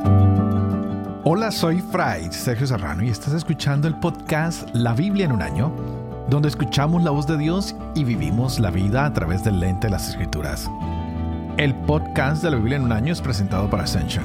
Hola, soy Fray Sergio Serrano y estás escuchando el podcast La Biblia en un año, donde escuchamos la voz de Dios y vivimos la vida a través del lente de las Escrituras. El podcast de la Biblia en un año es presentado por Ascension.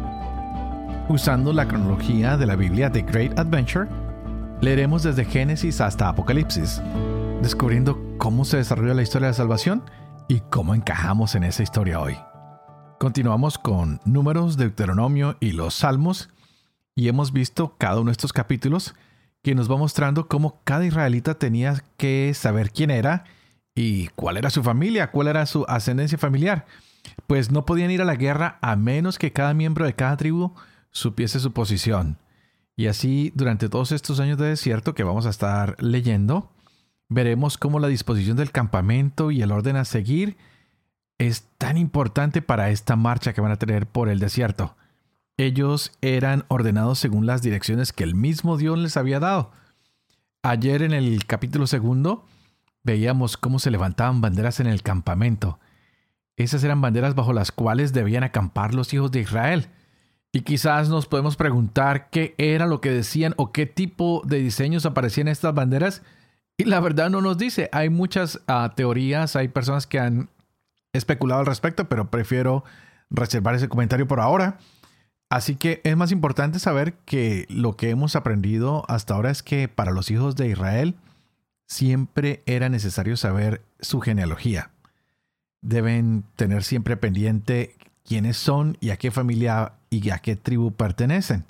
Usando la cronología de la Biblia The Great Adventure, leeremos desde Génesis hasta Apocalipsis, descubriendo cómo se desarrolla la historia de la salvación y cómo encajamos en esa historia hoy. Continuamos con Números, Deuteronomio y los Salmos, y hemos visto cada uno de estos capítulos que nos va mostrando cómo cada israelita tenía que saber quién era y cuál era su familia, cuál era su ascendencia familiar. Pues no podían ir a la guerra a menos que cada miembro de cada tribu supiese su posición. Y así, durante todos estos años de desierto que vamos a estar leyendo, veremos cómo la disposición del campamento y el orden a seguir es tan importante para esta marcha que van a tener por el desierto. Ellos eran ordenados según las direcciones que el mismo Dios les había dado. Ayer en el capítulo 2 veíamos cómo se levantaban banderas en el campamento. Esas eran banderas bajo las cuales debían acampar los hijos de Israel. Y quizás nos podemos preguntar qué era lo que decían o qué tipo de diseños aparecían en estas banderas. Y la verdad no nos dice. Hay muchas teorías, hay personas que han especulado al respecto, pero prefiero reservar ese comentario por ahora. Así que es más importante saber que lo que hemos aprendido hasta ahora es que para los hijos de Israel siempre era necesario saber su genealogía. Deben tener siempre pendiente quiénes son y a qué familia y a qué tribu pertenecen.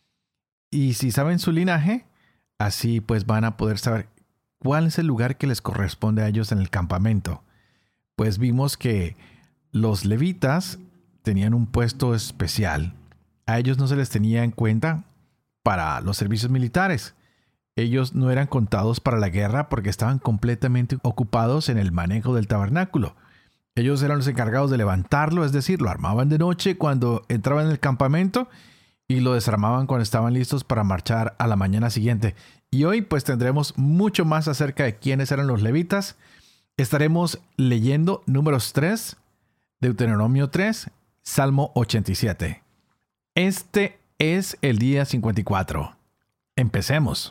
Y si saben su linaje, así pues van a poder saber cuál es el lugar que les corresponde a ellos en el campamento. Pues vimos que los levitas tenían un puesto especial. A ellos no se les tenía en cuenta para los servicios militares. Ellos no eran contados para la guerra porque estaban completamente ocupados en el manejo del tabernáculo. Ellos eran los encargados de levantarlo, es decir, lo armaban de noche cuando entraban en el campamento y lo desarmaban cuando estaban listos para marchar a la mañana siguiente. Y hoy pues tendremos mucho más acerca de quiénes eran los levitas. Estaremos leyendo Números 3, Deuteronomio 3, Salmo 87. Este es el día 54. Empecemos.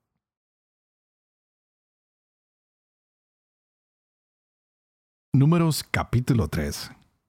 Números capítulo 3.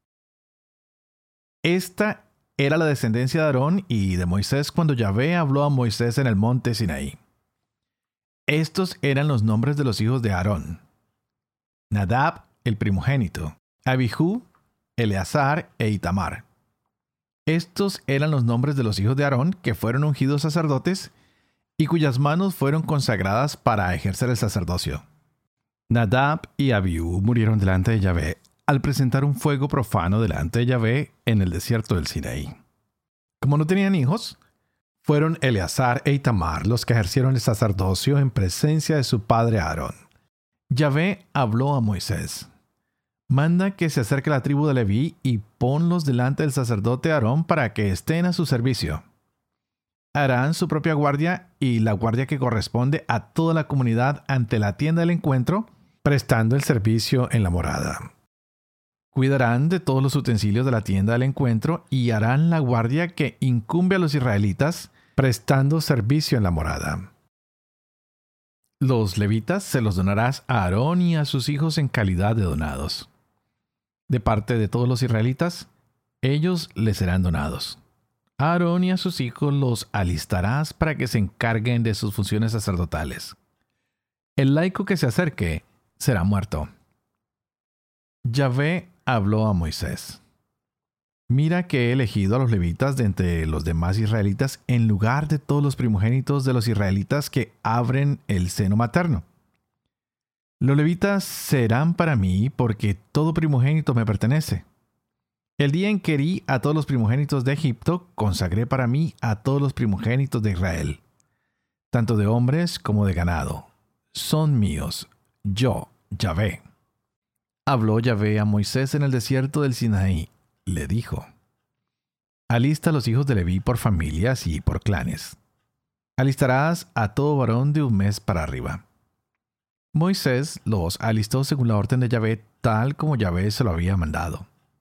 Esta era la descendencia de Aarón y de Moisés cuando Yahvé habló a Moisés en el monte Sinaí. Estos eran los nombres de los hijos de Aarón: Nadab, el primogénito; Abijú, Eleazar e Itamar. Estos eran los nombres de los hijos de Aarón que fueron ungidos sacerdotes y cuyas manos fueron consagradas para ejercer el sacerdocio. Nadab y Abiú murieron delante de Yahvé al presentar un fuego profano delante de Yahvé en el desierto del Sinaí. Como no tenían hijos, fueron Eleazar e Itamar los que ejercieron el sacerdocio en presencia de su padre Aarón. Yahvé habló a Moisés: manda que se acerque la tribu de Leví y ponlos delante del sacerdote Aarón para que estén a su servicio. Harán su propia guardia y la guardia que corresponde a toda la comunidad ante la tienda del encuentro, prestando el servicio en la morada. Cuidarán de todos los utensilios de la tienda del encuentro y harán la guardia que incumbe a los israelitas, prestando servicio en la morada. Los levitas se los donarás a Aarón y a sus hijos en calidad de donados. De parte de todos los israelitas, ellos les serán donados. A Aarón y a sus hijos los alistarás para que se encarguen de sus funciones sacerdotales. El laico que se acerque será muerto. Yahvé habló a Moisés: mira que he elegido a los levitas de entre los demás israelitas en lugar de todos los primogénitos de los israelitas que abren el seno materno. Los levitas serán para mí porque todo primogénito me pertenece. El día en que herí a todos los primogénitos de Egipto, consagré para mí a todos los primogénitos de Israel, tanto de hombres como de ganado. Son míos, yo, Yahvé. Habló Yahvé a Moisés en el desierto del Sinaí. Le dijo: alista a los hijos de Leví por familias y por clanes. Alistarás a todo varón de un mes para arriba. Moisés los alistó según la orden de Yahvé, tal como Yahvé se lo había mandado.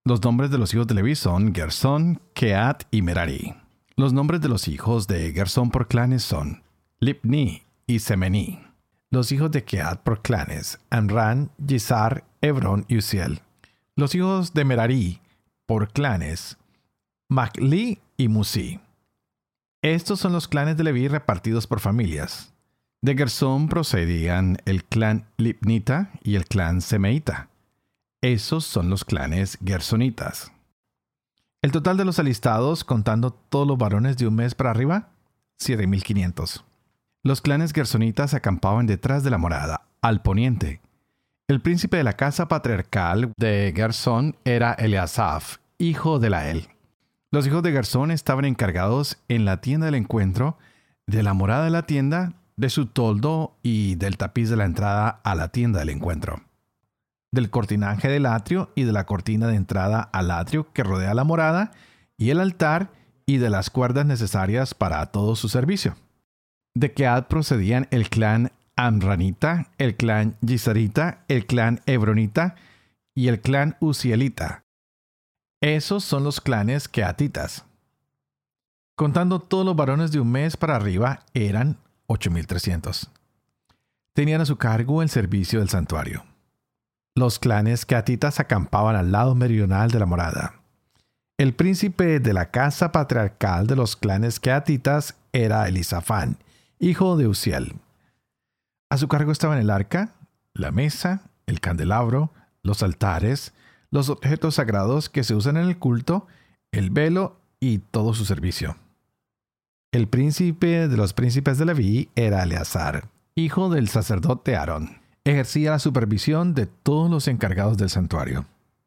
Los nombres de los hijos de Leví son Gersón, Kehat y Merari. Los nombres de los hijos de Gersón por clanes son Libni y Semení. Los hijos de Kehat por clanes, Amran, Yizar, Hebrón y Uziel. Los hijos de Merari por clanes, Mahli y Musi. Estos son los clanes de Leví repartidos por familias. De Gersón procedían el clan Libnita y el clan Semeita. Esos son los clanes gersonitas. El total de los alistados, contando todos los varones de un mes para arriba, 7,500. Los clanes gersonitas acampaban detrás de la morada, al poniente. El príncipe de la casa patriarcal de Gersón era Eliasaf, hijo de Lael. Los hijos de Gersón estaban encargados en la tienda del encuentro, de la morada de la tienda, de su toldo y del tapiz de la entrada a la tienda del encuentro, del cortinaje del atrio y de la cortina de entrada al atrio que rodea la morada y el altar y de las cuerdas necesarias para todo su servicio. De Kehat procedían el clan Amranita, el clan Yizarita, el clan Hebronita y el clan Uzielita. Esos son los clanes keatitas. Contando todos los varones de un mes para arriba, eran 8,300. Tenían a su cargo el servicio del santuario. Los clanes keatitas acampaban al lado meridional de la morada. El príncipe de la casa patriarcal de los clanes keatitas era Elisafán, hijo de Uziel. A su cargo estaban el arca, la mesa, el candelabro, los altares, los objetos sagrados que se usan en el culto, el velo y todo su servicio. El príncipe de los príncipes de Leví era Eleazar, hijo del sacerdote Aarón. Ejercía la supervisión de todos los encargados del santuario.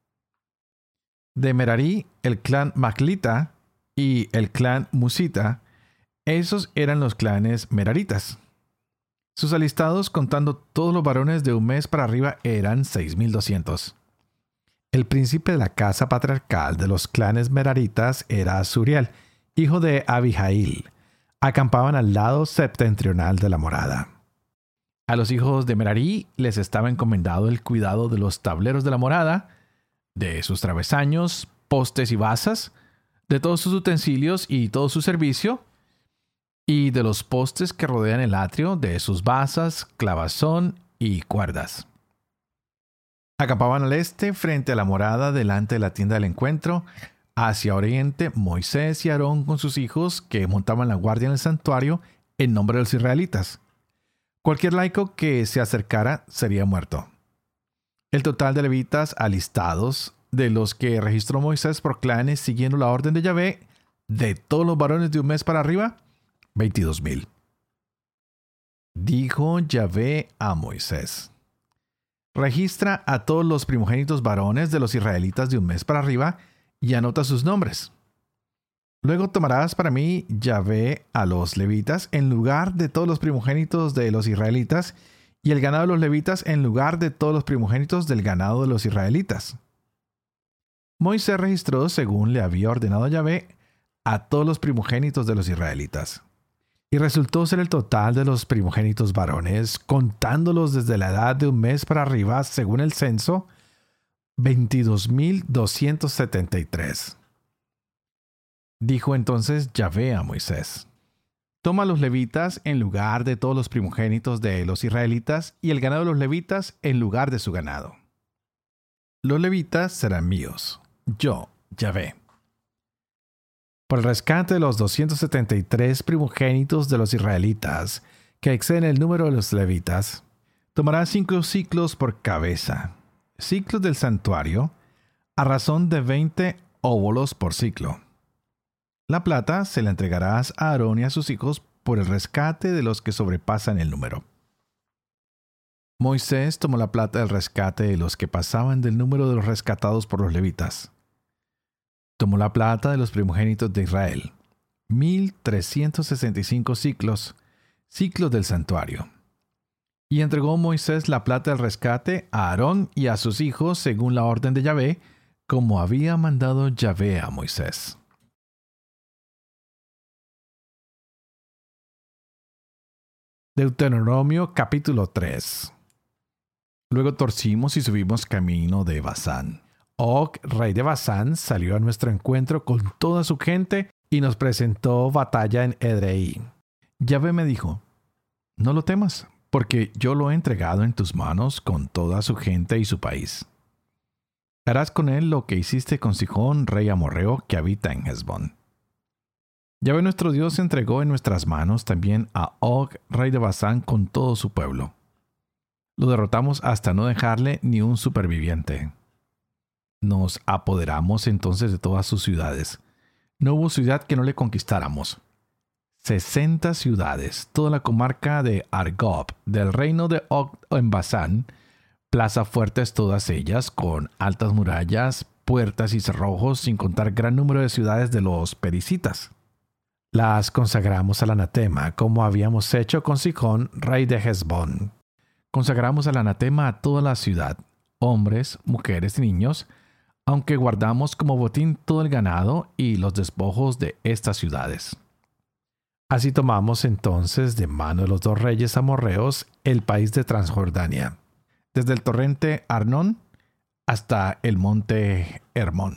De Merari, el clan Mahlita y el clan Musita, esos eran los clanes meraritas. Sus alistados, contando todos los varones de un mes para arriba, eran 6,200. El príncipe de la casa patriarcal de los clanes meraritas era Suriel, hijo de Abihail. Acampaban al lado septentrional de la morada. A los hijos de Merari les estaba encomendado el cuidado de los tableros de la morada, de sus travesaños, postes y basas, de todos sus utensilios y todo su servicio, y de los postes que rodean el atrio, de sus basas, clavazón y cuerdas. Acampaban al este, frente a la morada, delante de la tienda del encuentro. Hacia oriente, Moisés y Aarón con sus hijos, que montaban la guardia en el santuario en nombre de los israelitas. Cualquier laico que se acercara sería muerto. El total de levitas alistados, de los que registró Moisés por clanes siguiendo la orden de Yahvé, de todos los varones de un mes para arriba, 22,000. Dijo Yahvé a Moisés: registra a todos los primogénitos varones de los israelitas de un mes para arriba y anota sus nombres. Luego tomarás para mí, Yahvé, a los levitas en lugar de todos los primogénitos de los israelitas y el ganado de los levitas en lugar de todos los primogénitos del ganado de los israelitas. Moisés registró, según le había ordenado Yahvé, a todos los primogénitos de los israelitas. Y resultó ser el total de los primogénitos varones, contándolos desde la edad de un mes para arriba, según el censo, 22,273. Dijo entonces Yahvé a Moisés: toma a los levitas en lugar de todos los primogénitos de los israelitas y el ganado de los levitas en lugar de su ganado. Los levitas serán míos, yo, Yahvé. Por el rescate de los 273 primogénitos de los israelitas, que exceden el número de los levitas, tomarás 5 ciclos por cabeza, ciclos del santuario, a razón de 20 óbolos por ciclo. La plata se la entregarás a Aarón y a sus hijos por el rescate de los que sobrepasan el número. Moisés tomó la plata del rescate de los que pasaban del número de los rescatados por los levitas. Tomó la plata de los primogénitos de Israel, 1,365 ciclos, ciclos del santuario. Y entregó Moisés la plata del rescate a Aarón y a sus hijos según la orden de Yahvé, como había mandado Yahvé a Moisés. Deuteronomio capítulo 3. Luego torcimos y subimos camino de Basán. Og, rey de Basán, salió a nuestro encuentro con toda su gente y nos presentó batalla en Edrei. Yahvé me dijo, no lo temas, porque yo lo he entregado en tus manos con toda su gente y su país. Harás con él lo que hiciste con Sihón, rey amorreo, que habita en Hesbón. Yahvé nuestro Dios entregó en nuestras manos también a Og, rey de Basán, con todo su pueblo. Lo derrotamos hasta no dejarle ni un superviviente. Nos apoderamos entonces de todas sus ciudades. No hubo ciudad que no le conquistáramos. 60 ciudades, toda la comarca de Argob, del reino de Og en Basán, plazas fuertes todas ellas, con altas murallas, puertas y cerrojos, sin contar gran número de ciudades de los perisitas. Las consagramos al anatema, como habíamos hecho con Sihón, rey de Hesbón. Consagramos al anatema a toda la ciudad, hombres, mujeres y niños, aunque guardamos como botín todo el ganado y los despojos de estas ciudades. Así tomamos entonces de mano de los dos reyes amorreos el país de Transjordania, desde el torrente Arnón hasta el monte Hermón.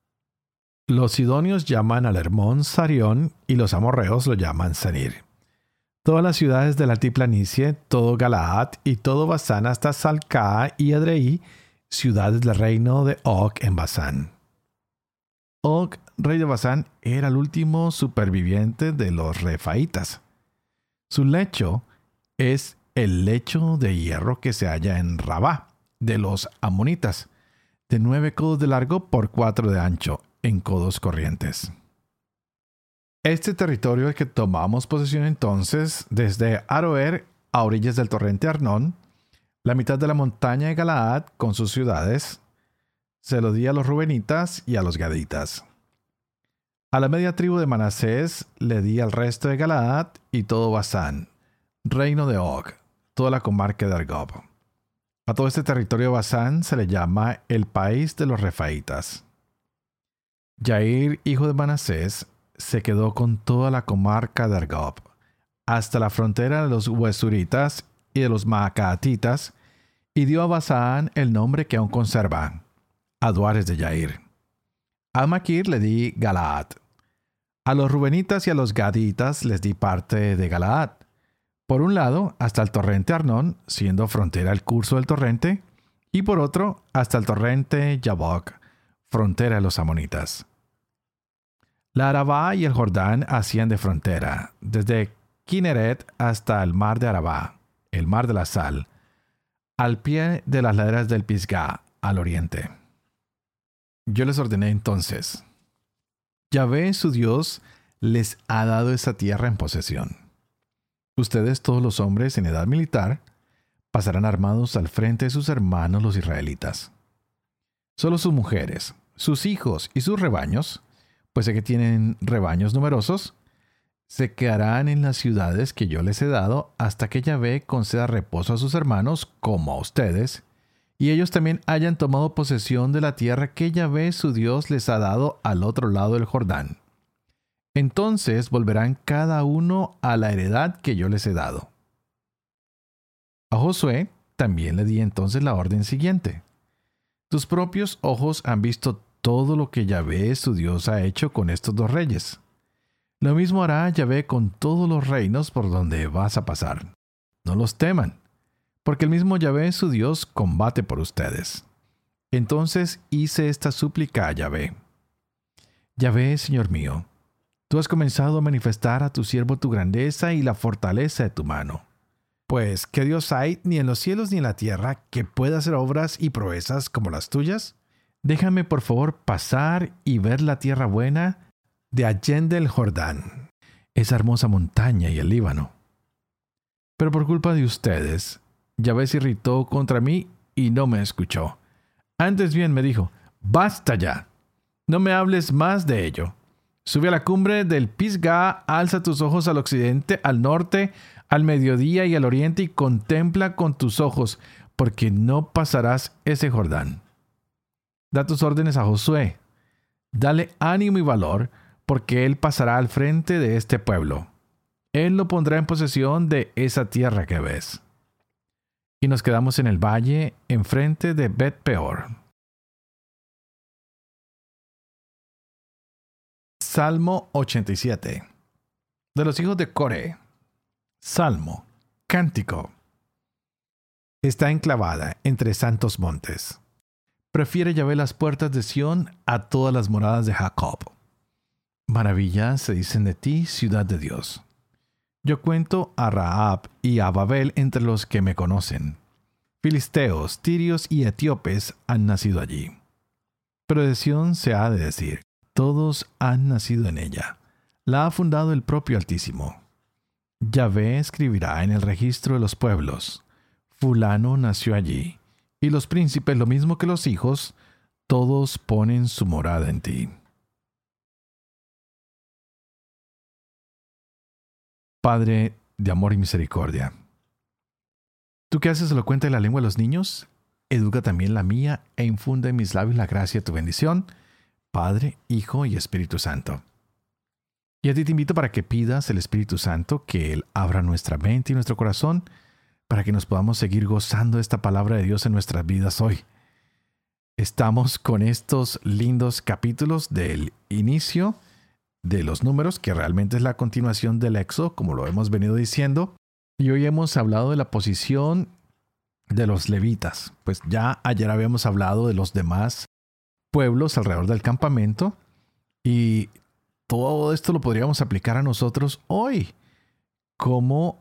Los sidonios llaman al Hermón Sarión y los amorreos lo llaman Senir. Todas las ciudades de la altiplanicie, todo Galaad y todo Basán hasta Salcá y Edrei, ciudades del reino de Og en Basán. Og, rey de Basán, era el último superviviente de los refaítas. Su lecho es el lecho de hierro que se halla en Rabá, de los amonitas, de 9 codos de largo por 4 de ancho, en codos corrientes. Este territorio es que tomamos posesión entonces desde Aroer a orillas del torrente Arnón, la mitad de la montaña de Galaad con sus ciudades, se lo di a los rubenitas y a los gaditas. A la media tribu de Manasés le di al resto de Galaad y todo Basán, reino de Og, toda la comarca de Argob. A todo este territorio de Basán se le llama el país de los refaítas. Yair, hijo de Manasés, se quedó con toda la comarca de Argob, hasta la frontera de los Huesuritas y de los Maacaatitas, y dio a Basán el nombre que aún conserva, Aduares de Yair. A Maquir le di Galaad. A los Rubenitas y a los Gaditas les di parte de Galaad. Por un lado, hasta el torrente Arnón, siendo frontera el curso del torrente, y por otro, hasta el torrente Yabok, frontera de los amonitas. La Arabá y el Jordán hacían de frontera, desde Kineret hasta el mar de Arabá, el mar de la sal, al pie de las laderas del Pisgá, al oriente. Yo les ordené entonces: Yahvé, su Dios, les ha dado esa tierra en posesión. Ustedes, todos los hombres en edad militar, pasarán armados al frente de sus hermanos los israelitas. Solo sus mujeres, sus hijos y sus rebaños, pues sé que tienen rebaños numerosos, se quedarán en las ciudades que yo les he dado hasta que Yahvé conceda reposo a sus hermanos como a ustedes, y ellos también hayan tomado posesión de la tierra que Yahvé su Dios les ha dado al otro lado del Jordán. Entonces volverán cada uno a la heredad que yo les he dado. A Josué también le di entonces la orden siguiente: tus propios ojos han visto todo lo que Yahvé su Dios ha hecho con estos dos reyes. Lo mismo hará Yahvé con todos los reinos por donde vas a pasar. No los teman, porque el mismo Yahvé su Dios combate por ustedes. Entonces hice esta súplica a Yahvé: Yahvé, Señor mío, tú has comenzado a manifestar a tu siervo tu grandeza y la fortaleza de tu mano. Pues, ¿qué Dios hay ni en los cielos ni en la tierra que pueda hacer obras y proezas como las tuyas? Déjame por favor pasar y ver la tierra buena de allende el Jordán, esa hermosa montaña y el Líbano. Pero por culpa de ustedes, Yahvé se irritó contra mí y no me escuchó. Antes bien me dijo: basta ya, no me hables más de ello. Sube a la cumbre del Pisgá, alza tus ojos al occidente, al norte, al mediodía y al oriente y contempla con tus ojos, porque no pasarás ese Jordán. Da tus órdenes a Josué. Dale ánimo y valor, porque él pasará al frente de este pueblo. Él lo pondrá en posesión de esa tierra que ves. Y nos quedamos en el valle, enfrente de Bet Peor. Salmo 87. De los hijos de Coré. Salmo, cántico. Está enclavada entre santos montes. Prefiere Yahvé las puertas de Sión a todas las moradas de Jacob. Maravillas se dicen de ti, ciudad de Dios. Yo cuento a Rahab y a Babel entre los que me conocen. Filisteos, tirios y etíopes han nacido allí. Pero de Sión se ha de decir, todos han nacido en ella. La ha fundado el propio Altísimo. Yahvé escribirá en el registro de los pueblos. Fulano nació allí. Y los príncipes, lo mismo que los hijos, todos ponen su morada en ti. Padre de amor y misericordia, tú que haces elocuente la lengua de los niños, educa también la mía e infunde en mis labios la gracia de tu bendición, Padre, Hijo y Espíritu Santo. Y a ti te invito para que pidas el Espíritu Santo que Él abra nuestra mente y nuestro corazón para que nos podamos seguir gozando de esta palabra de Dios en nuestras vidas hoy. Estamos con estos lindos capítulos del inicio de los números, que realmente es la continuación del Éxodo, como lo hemos venido diciendo. Y hoy hemos hablado de la posición de los levitas. Pues ya ayer habíamos hablado de los demás pueblos alrededor del campamento. Y todo esto lo podríamos aplicar a nosotros hoy. Como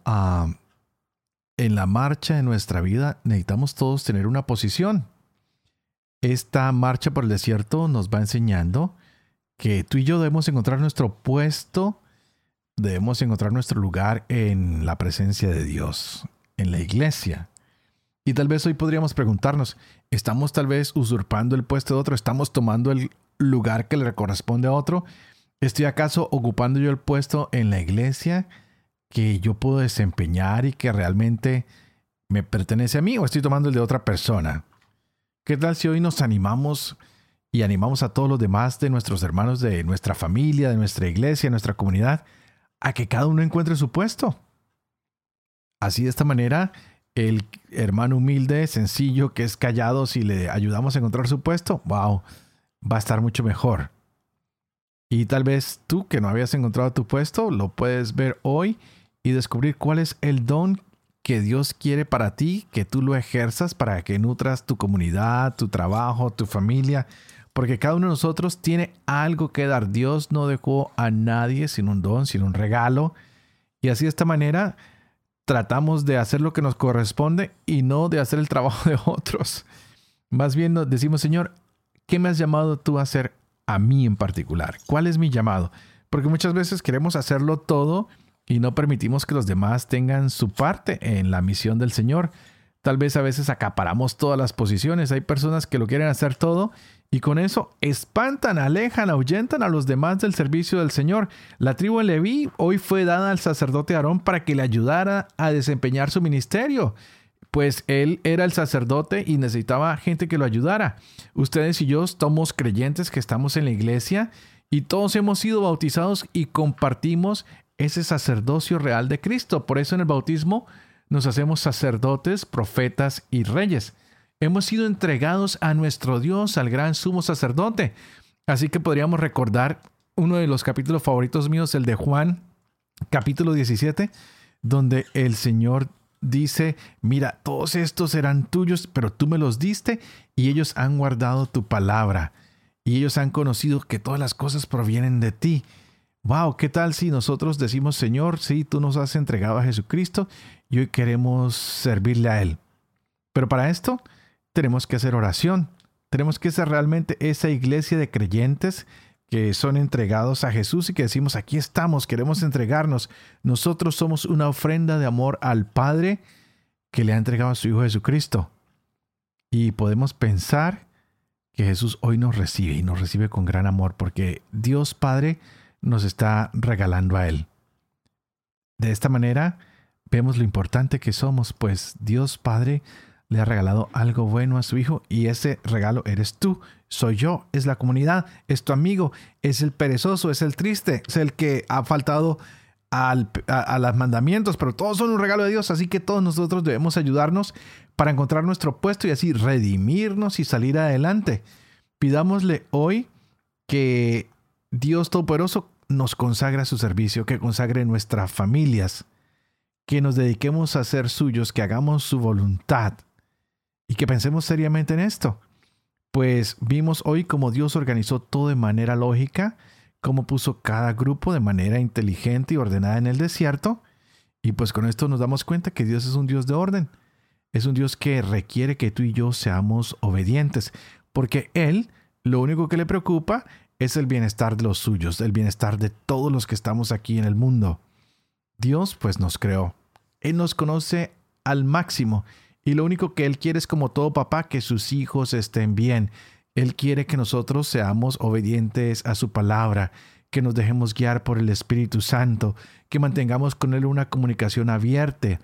en la marcha de nuestra vida necesitamos todos tener una posición. Esta marcha por el desierto nos va enseñando que tú y yo debemos encontrar nuestro puesto, debemos encontrar nuestro lugar en la presencia de Dios, en la iglesia. Y tal vez hoy podríamos preguntarnos, ¿estamos tal vez usurpando el puesto de otro? ¿Estamos tomando el lugar que le corresponde a otro? ¿Estoy acaso ocupando yo el puesto en la iglesia que yo puedo desempeñar y que realmente me pertenece a mí, o estoy tomando el de otra persona? ¿Qué tal si hoy nos animamos y animamos a todos los demás de nuestros hermanos, de nuestra familia, de nuestra iglesia, de nuestra comunidad, a que cada uno encuentre su puesto? Así, de esta manera, el hermano humilde, sencillo, que es callado, si le ayudamos a encontrar su puesto, wow, va a estar mucho mejor. Y tal vez tú que no habías encontrado tu puesto, lo puedes ver hoy y descubrir cuál es el don que Dios quiere para ti, que tú lo ejerzas para que nutras tu comunidad, tu trabajo, tu familia, porque cada uno de nosotros tiene algo que dar. Dios no dejó a nadie sin un don, sin un regalo. Y así, de esta manera, tratamos de hacer lo que nos corresponde y no de hacer el trabajo de otros. Más bien nos decimos, Señor, ¿qué me has llamado tú a hacer a mí en particular? ¿Cuál es mi llamado? Porque muchas veces queremos hacerlo todo y no permitimos que los demás tengan su parte en la misión del Señor. Tal vez a veces acaparamos todas las posiciones. Hay personas que lo quieren hacer todo y con eso espantan, alejan, ahuyentan a los demás del servicio del Señor. La tribu de Leví hoy fue dada al sacerdote Aarón para que le ayudara a desempeñar su ministerio. Pues él era el sacerdote y necesitaba gente que lo ayudara. Ustedes y yo somos creyentes que estamos en la iglesia y todos hemos sido bautizados y compartimos ese sacerdocio real de Cristo. Por eso en el bautismo nos hacemos sacerdotes, profetas y reyes. Hemos sido entregados a nuestro Dios, al gran sumo sacerdote. Así que podríamos recordar uno de los capítulos favoritos míos, el de Juan, capítulo 17, donde el Señor dice, mira, todos estos eran tuyos, pero tú me los diste y ellos han guardado tu palabra. Y ellos han conocido que todas las cosas provienen de ti. Wow, ¿qué tal si nosotros decimos, Señor, sí, tú nos has entregado a Jesucristo y hoy queremos servirle a Él? Pero para esto tenemos que hacer oración. Tenemos que ser realmente esa iglesia de creyentes que son entregados a Jesús y que decimos, aquí estamos, queremos entregarnos. Nosotros somos una ofrenda de amor al Padre que le ha entregado a su Hijo Jesucristo. Y podemos pensar que Jesús hoy nos recibe y nos recibe con gran amor porque Dios Padre nos está regalando a Él. De esta manera vemos lo importante que somos, pues Dios Padre le ha regalado algo bueno a su Hijo y ese regalo eres tú, soy yo, es la comunidad, es tu amigo, es el perezoso, es el triste, es el que ha faltado a los mandamientos, pero todos son un regalo de Dios, así que todos nosotros debemos ayudarnos para encontrar nuestro puesto y así redimirnos y salir adelante. Pidámosle hoy que Dios Todopoderoso nos consagra a su servicio, que consagre nuestras familias, que nos dediquemos a ser suyos, que hagamos su voluntad y que pensemos seriamente en esto. Pues vimos hoy cómo Dios organizó todo de manera lógica, cómo puso cada grupo de manera inteligente y ordenada en el desierto. Y pues con esto nos damos cuenta que Dios es un Dios de orden. Es un Dios que requiere que tú y yo seamos obedientes, porque Él, lo único que le preocupa es el bienestar de los suyos, el bienestar de todos los que estamos aquí en el mundo. Dios pues nos creó. Él nos conoce al máximo y lo único que Él quiere es, como todo papá, que sus hijos estén bien. Él quiere que nosotros seamos obedientes a su palabra, que nos dejemos guiar por el Espíritu Santo, que mantengamos con Él una comunicación abierta,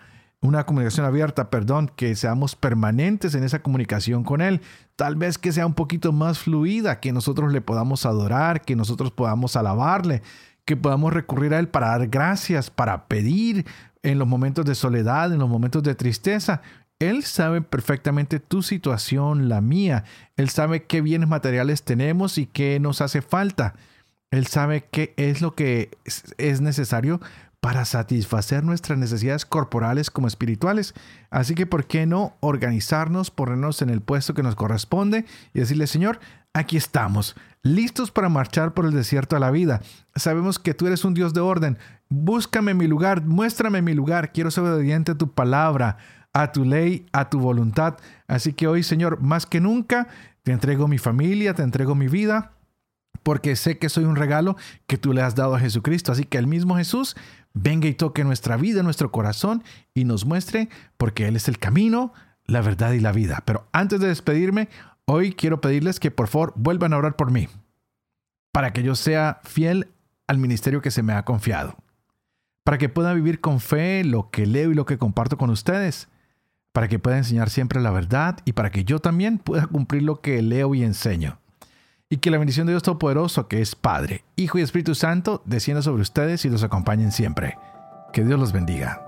que seamos permanentes en esa comunicación con Él. Tal vez que sea un poquito más fluida, que nosotros le podamos adorar, que nosotros podamos alabarle, que podamos recurrir a Él para dar gracias, para pedir en los momentos de soledad, en los momentos de tristeza. Él sabe perfectamente tu situación, la mía. Él sabe qué bienes materiales tenemos y qué nos hace falta. Él sabe qué es lo que es necesario para satisfacer nuestras necesidades corporales como espirituales. Así que, ¿por qué no organizarnos, ponernos en el puesto que nos corresponde y decirle: Señor, aquí estamos, listos para marchar por el desierto de la vida? Sabemos que tú eres un Dios de orden. Búscame mi lugar, muéstrame mi lugar. Quiero ser obediente a tu palabra, a tu ley, a tu voluntad. Así que hoy, Señor, más que nunca, te entrego mi familia, te entrego mi vida, porque sé que soy un regalo que tú le has dado a Jesucristo. Así que el mismo Jesús venga y toque nuestra vida, nuestro corazón, y nos muestre, porque Él es el camino, la verdad y la vida. Pero antes de despedirme, hoy quiero pedirles que por favor vuelvan a orar por mí, para que yo sea fiel al ministerio que se me ha confiado, para que pueda vivir con fe lo que leo y lo que comparto con ustedes, para que pueda enseñar siempre la verdad y para que yo también pueda cumplir lo que leo y enseño. Y que la bendición de Dios Todopoderoso, que es Padre, Hijo y Espíritu Santo, descienda sobre ustedes y los acompañen siempre. Que Dios los bendiga.